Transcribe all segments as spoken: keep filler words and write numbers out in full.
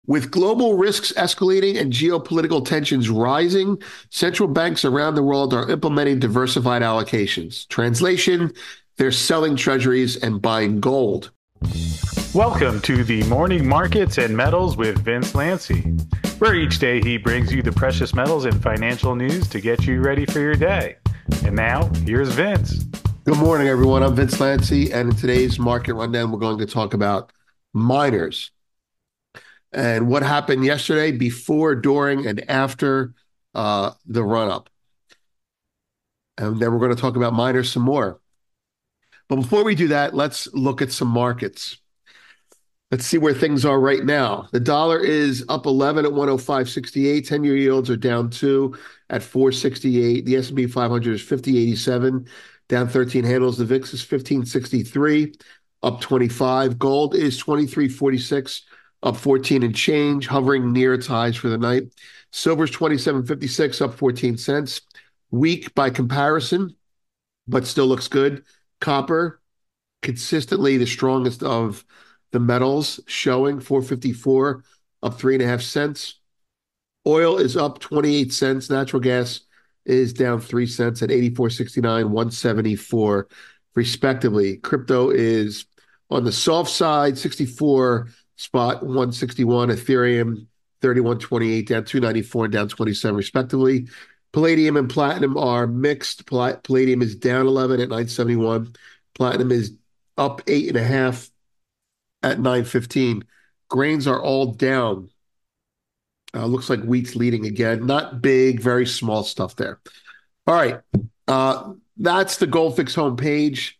With global risks escalating and geopolitical tensions rising, central banks around the world are implementing diversified allocations. Translation, they're selling treasuries and buying gold. Welcome to the Morning Markets and Metals with Vince Lanci, where each day he brings you the precious metals and financial news to get you ready for your day. And now, here's Vince. Good morning, everyone. I'm Vince Lanci, and in today's market rundown, we're going to talk about miners and what happened yesterday before, during, and after uh, the run-up. And then we're going to talk about miners some more. But before we do that, let's look at some markets. Let's see where things are right now. The dollar is up eleven at one oh five sixty-eight. ten-year yields are down two at four sixty-eight. The S and P five hundred is fifty eighty-seven, down thirteen handles. The V I X is fifteen sixty-three, up twenty-five. Gold is twenty-three forty-six, up fourteen and change, hovering near its highs for the night. Silver's twenty-seven fifty-six, up fourteen cents. Weak by comparison, but still looks good. Copper, consistently the strongest of the metals, showing four fifty-four, up three and a half cents. Oil is up twenty-eight cents. Natural gas is down three cents at eighty-four sixty-nine, one seventy-four, respectively. Crypto is on the soft side, sixty-four spot one sixty-one. Ethereum thirty-one twenty-eight, down two ninety-four and down twenty-seven, respectively. Palladium and platinum are mixed. Palladium is down eleven at nine seventy-one. Platinum is up eight and a half at nine fifteen. Grains are all down. Uh, looks like wheat's leading again. Not big, very small stuff there. All right. Uh, that's the Goldfix homepage.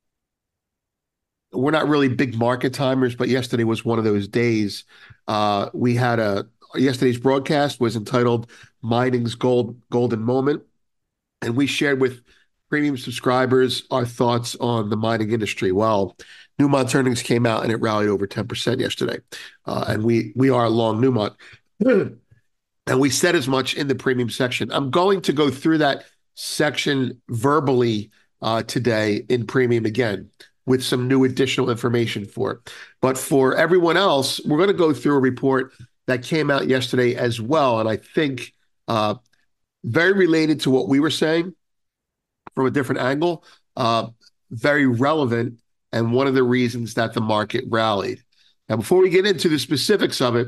We're not really big market timers, but yesterday was one of those days. Uh, we had a yesterday's broadcast was entitled Mining's Gold Golden Moment, and we shared with premium subscribers our thoughts on the mining industry. Well, Newmont's earnings came out and it rallied over ten percent yesterday, uh, and we we are long Newmont, and we said as much in the premium section. I'm going to go through that section verbally uh, today in premium again, with some new additional information for it. But for everyone else, we're going to go through a report that came out yesterday as well, and I think uh, very related to what we were saying from a different angle, uh, very relevant, and one of the reasons that the market rallied. Now, before we get into the specifics of it,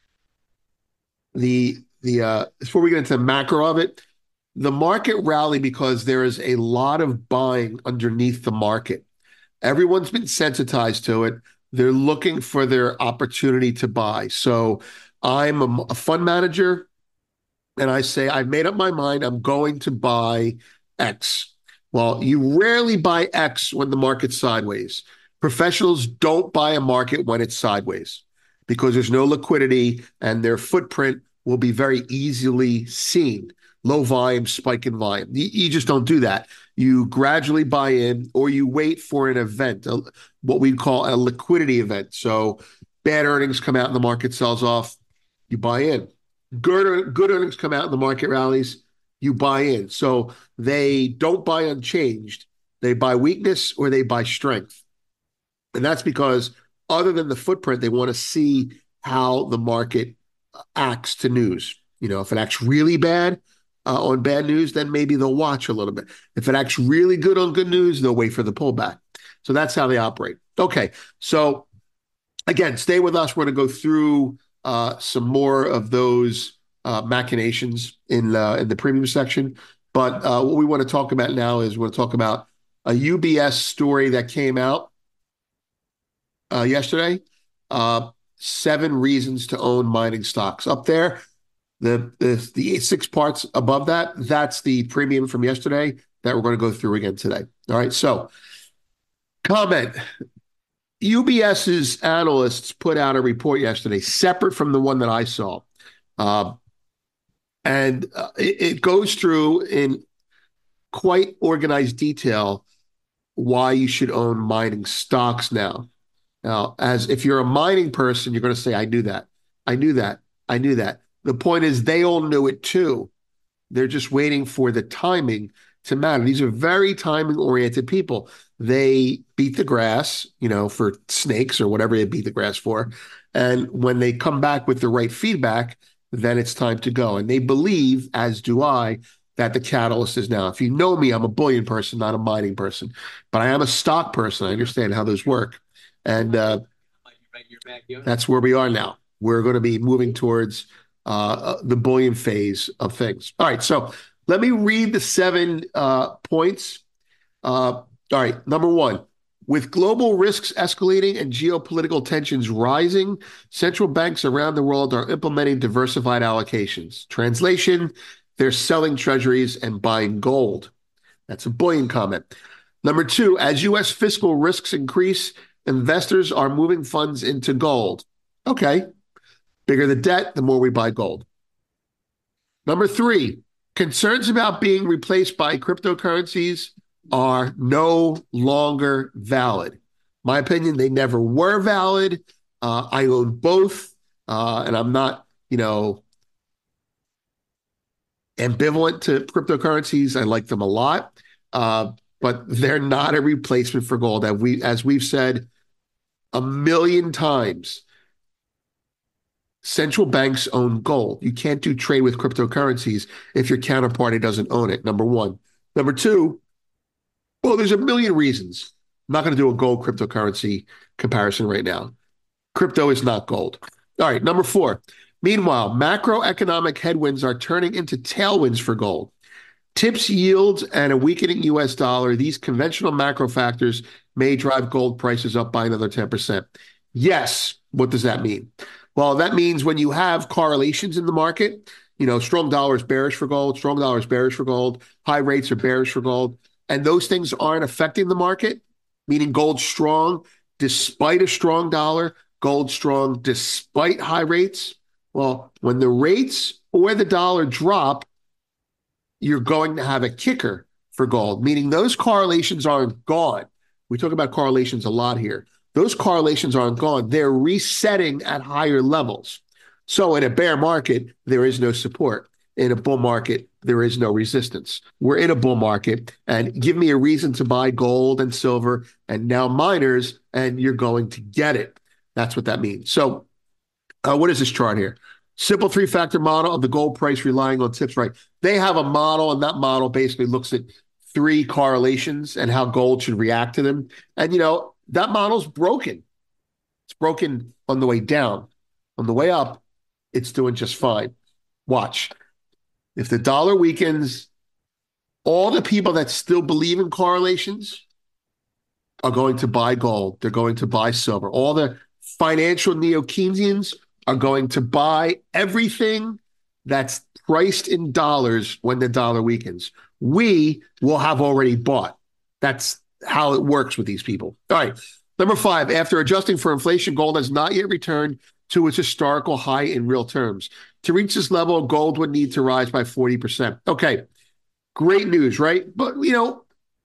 the the uh, before we get into the macro of it, the market rallied because there is a lot of buying underneath the market. Everyone's been sensitized to it. They're looking for their opportunity to buy. So I'm a, a fund manager, and I say, I've made up my mind. I'm going to buy X. Well, you rarely buy X when the market's sideways. Professionals don't buy a market when it's sideways because there's no liquidity and their footprint will be very easily seen. Low volume, spike in volume. You, you just don't do that. You gradually buy in, or you wait for an event, a, what we call a liquidity event. So bad earnings come out and the market sells off, you buy in. Good, good earnings come out and the market rallies, you buy in. So they don't buy unchanged. They buy weakness or they buy strength. And that's because other than the footprint, they want to see how the market acts to news. You know, if it acts really bad, Uh, on bad news, then maybe they'll watch a little bit. If it acts really good on good news, they'll wait for the pullback. So that's how they operate. Okay, so again, stay with us. We're going to go through uh, some more of those uh, machinations in, uh, in the premium section. But uh, what we want to talk about now is we're going to talk about a U B S story that came out uh, yesterday. Uh, seven reasons to own mining stocks. Up there, The, the the six parts above that, that's the premium from yesterday that we're going to go through again today. All right, so comment. UBS's analysts put out a report yesterday, separate from the one that I saw. Uh, and uh, it, it goes through in quite organized detail why you should own mining stocks now. Now, as if you're a mining person, you're going to say, I knew that. I knew that. I knew that. The point is they all knew it too. They're just waiting for the timing to matter. These are very timing-oriented people. they beat the grass, you know, for snakes or whatever they beat the grass for. And when they come back with the right feedback, then it's time to go. And they believe, as do I, that the catalyst is now. If you know me, I'm a bullion person, not a mining person, but I am a stock person. I understand how those work. And uh, that's where we are now. We're going to be moving towards uh, the bullion phase of things. All right, so let me read the seven uh, points. Uh, all right, number one, with global risks escalating and geopolitical tensions rising, central banks around the world are implementing diversified allocations. Translation, they're selling treasuries and buying gold. That's a bullion comment. Number two, as U S fiscal risks increase, investors are moving funds into gold. Okay, bigger the debt, the more we buy gold. Number three, concerns about being replaced by cryptocurrencies are no longer valid. My opinion, they never were valid. Uh, I own both, uh, and I'm not, you know, ambivalent to cryptocurrencies. I like them a lot, uh, but they're not a replacement for gold. As, we, as we've said a million times, central banks own gold. You can't do trade with cryptocurrencies if your counterparty doesn't own it, number one. Number two, well, there's a million reasons. I'm not going to do a gold cryptocurrency comparison right now. Crypto is not gold. All right, number four. Meanwhile, macroeconomic headwinds are turning into tailwinds for gold. Tips yields and a weakening U S dollar, these conventional macro factors may drive gold prices up by another ten percent. Yes, what does that mean? Well, that means when you have correlations in the market, you know, strong dollar is bearish for gold, strong dollar is bearish for gold, high rates are bearish for gold, and those things aren't affecting the market, meaning gold strong despite a strong dollar, gold strong despite high rates. Well, when the rates or the dollar drop, you're going to have a kicker for gold, meaning those correlations aren't gone. We talk about correlations a lot here. Those correlations aren't gone. They're resetting at higher levels. So in a bear market, there is no support. In a bull market, there is no resistance. We're in a bull market, and give me a reason to buy gold and silver and now miners, and you're going to get it. That's what that means. So uh, what is this chart here? Simple three-factor model of the gold price relying on tips, right? They have a model, and that model basically looks at three correlations and how gold should react to them. And, you know, that model's broken. It's broken on the way down. On the way up, it's doing just fine. Watch. If the dollar weakens, all the people that still believe in correlations are going to buy gold. They're going to buy silver. All the financial neo-Keynesians are going to buy everything that's priced in dollars when the dollar weakens. We will have already bought. That's how it works with these people. All right. Number five, after adjusting for inflation, gold has not yet returned to its historical high in real terms. To reach this level, gold would need to rise by forty percent. Okay. Great news, right? But, you know,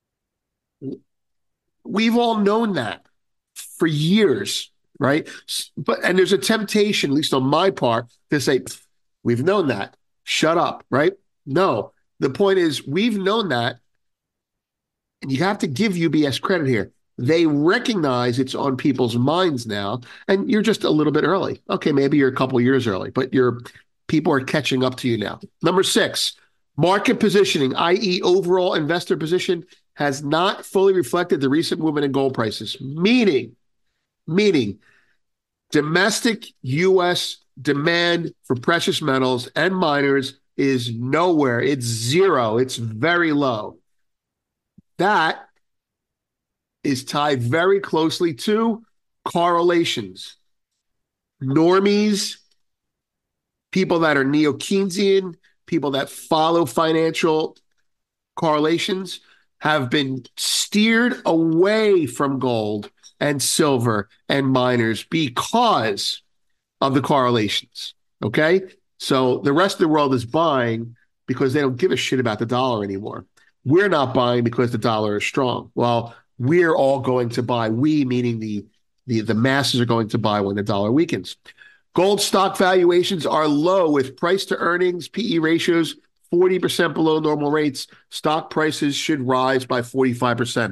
we've all known that for years, right? But and there's a temptation, at least on my part, to say, we've known that. Shut up, right? No. The point is, we've known that, and you have to give U B S credit here. They recognize it's on people's minds now, and you're just a little bit early. Okay, maybe you're a couple of years early, but you're people are catching up to you now. Number six, market positioning, that is overall investor position, has not fully reflected the recent movement in gold prices, meaning, meaning domestic U S demand for precious metals and miners is nowhere. It's zero. It's very low. That is tied very closely to correlations. Normies, people that are neo-Keynesian, people that follow financial correlations have been steered away from gold and silver and miners because of the correlations, okay? So the rest of the world is buying because they don't give a shit about the dollar anymore. We're not buying because the dollar is strong. Well, we're all going to buy. We, meaning the, the, the masses, are going to buy when the dollar weakens. Gold stock valuations are low with price to earnings, P E ratios, forty percent below normal rates. Stock prices should rise by forty-five percent.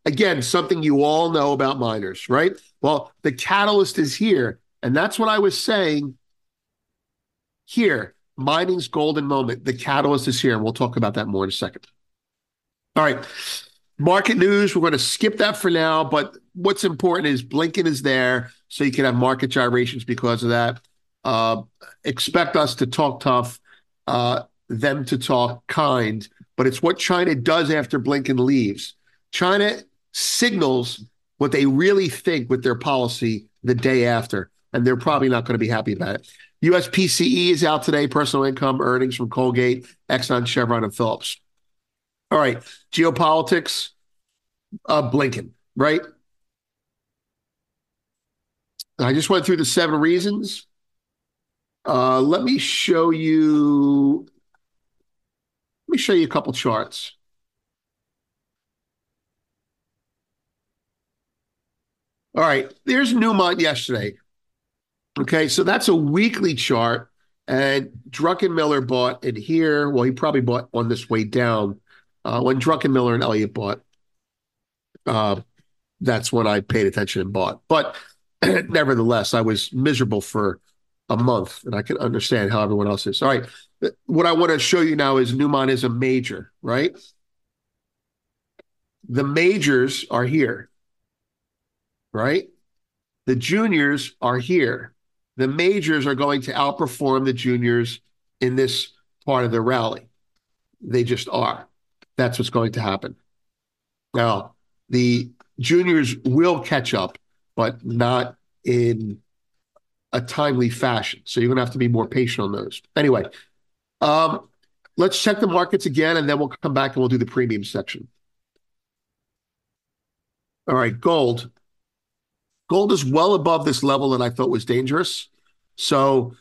Again, something you all know about miners, right? Well, the catalyst is here. And that's what I was saying here. Mining's golden moment. The catalyst is here. And we'll talk about that more in a second. All right. Market news, we're going to skip that for now. But what's important is Blinken is there, so you can have market gyrations because of that. Uh, expect us to talk tough, uh, them to talk kind. But it's what China does after Blinken leaves. China signals what they really think with their policy the day after, and they're probably not going to be happy about it. U S P C E is out today, personal income earnings from Colgate, Exxon, Chevron, and Phillips. All right, geopolitics, uh, Blinken, right? I just went through the seven reasons. Uh, let me show you, let me show you a couple charts. All right, there's Newmont yesterday. Okay, so that's a weekly chart, and Druckenmiller bought in here. Well, he probably bought on this way down. Uh, when Druckenmiller and Elliott bought, uh, that's when I paid attention and bought. But nevertheless, I was miserable for a month, and I can understand how everyone else is. All right, what I want to show you now is Newmont is a major, right? The majors are here, right? The juniors are here. The majors are going to outperform the juniors in this part of the rally. They just are. That's what's going to happen. Now, the juniors will catch up, but not in a timely fashion. So you're going to have to be more patient on those. Anyway, um, let's check the markets again, and then we'll come back and we'll do the premium section. All right, gold. Gold is well above this level that I thought was dangerous. So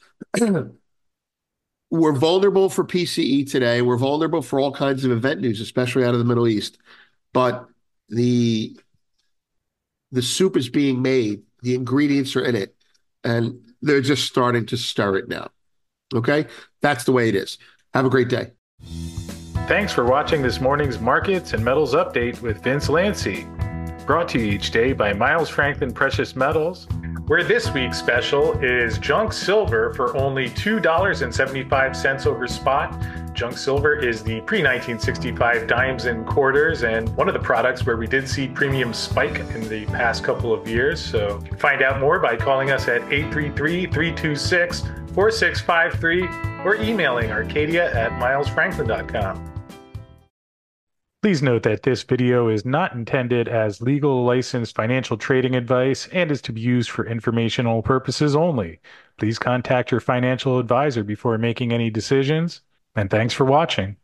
we're vulnerable for P C E today. We're vulnerable for all kinds of event news, especially out of the Middle East. But the, the soup is being made. The ingredients are in it. And they're just starting to stir it now. Okay? That's the way it is. Have a great day. Thanks for watching this morning's Markets and Metals Update with Vince Lanci. Brought to you each day by Miles Franklin Precious Metals, where this week's special is junk silver for only two dollars and seventy-five cents over spot. Junk silver is the pre nineteen sixty-five dimes and quarters, and one of the products where we did see premium spike in the past couple of years. So find out more by calling us at eight three three, three two six, four six five three or emailing arcadia at miles franklin dot com. Please note that this video is not intended as legal licensed financial trading advice and is to be used for informational purposes only. Please contact your financial advisor before making any decisions, and thanks for watching.